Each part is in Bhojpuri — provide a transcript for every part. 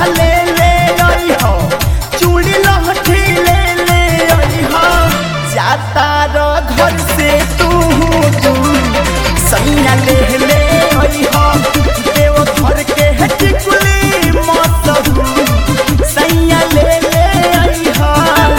ले ले आई हो, चूड़ी लहठी ले ले आई हो। जाता रो घर से तू सैया ले ले आई हो, देव घर के टिकुली मसहू सैया ले ले आई हो।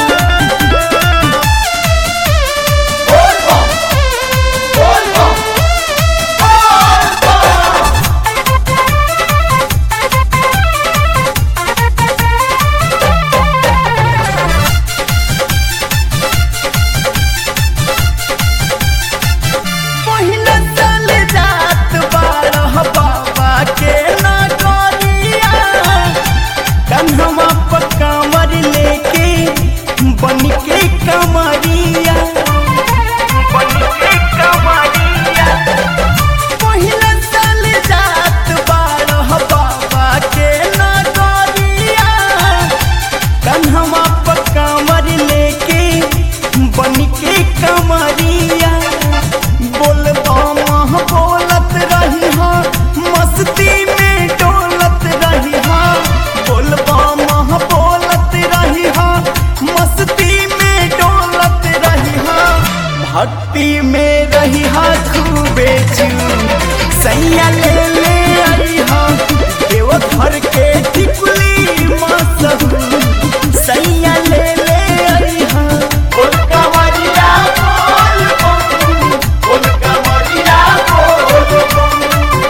भक्ति में रही हा खूबे सैया ले ले आई हा, देव घर के टिकुली मसहू सैया ले ले आई हा। बोल कवरिया बोल बम, बोल कवरिया बोल बम।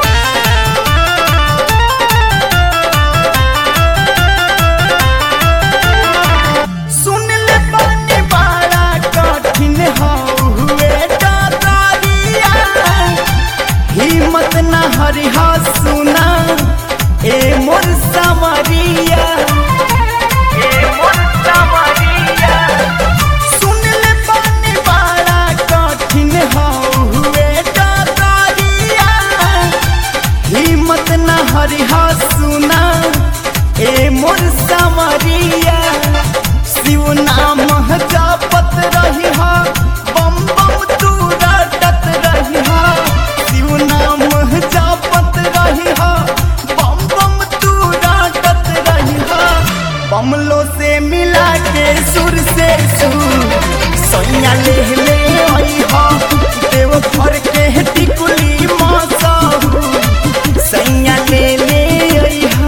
सुन ले पानी बड़ा कठिन हा, हिम्मत न हरिहा सुना ए मोर समरिया, ए मोर समरिया। सुन ले पानी बड़ा कठिन हुए डगरिया, हिम्मत न हरिहा सुना ए मोर समरिया। शिव नाम जपत रही हा, बम बम तू रटत रही हा। शिव नाम जपत रही हा, बम बम तू रटत रही हा। बमलो से मिला के सुर से सुर सैया ले ले आई हा, देव घर के टिकुली मसहू सैया ले ले आई हा।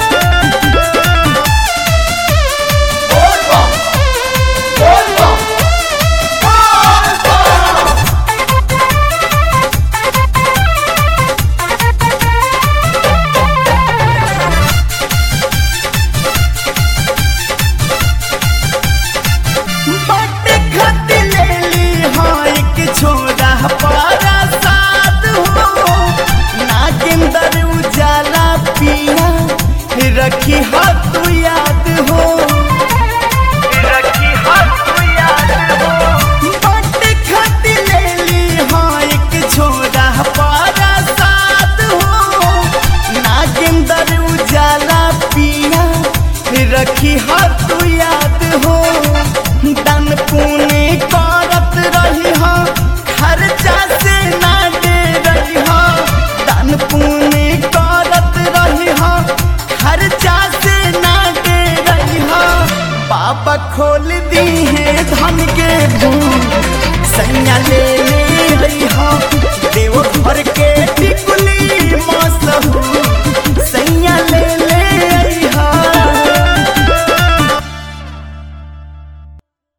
रखी हाथ तू याद हो, रखी हाथ तू याद हो। बट खत ले ली हाँ एक छोरा पारा साथ हो, नागेंदर उजाला पिया रखी हाथ तू याद हो। दान पुण्य करत रही हा, खर्चा से ना दे रही हा। दान पुण्य करत रही हा, खर्चा से ना दे रही हा। बाबा खोल दी है धन के भूख सैया ले